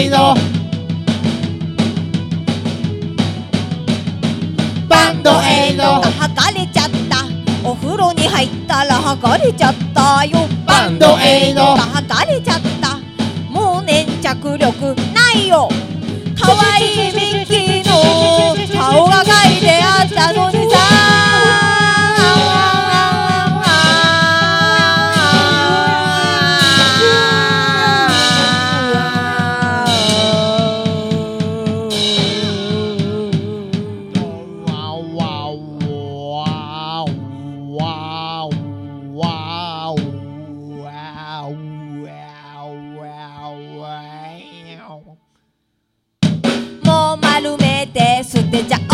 エイドバンドエイド剥がれちゃった。お風呂に入ったら剥がれちゃったよ。 バンドエイド剥がれちゃった。もう粘着力ないよ。かわいいミッキーの顔が描いてあったのにさ。もう丸めて捨てちゃ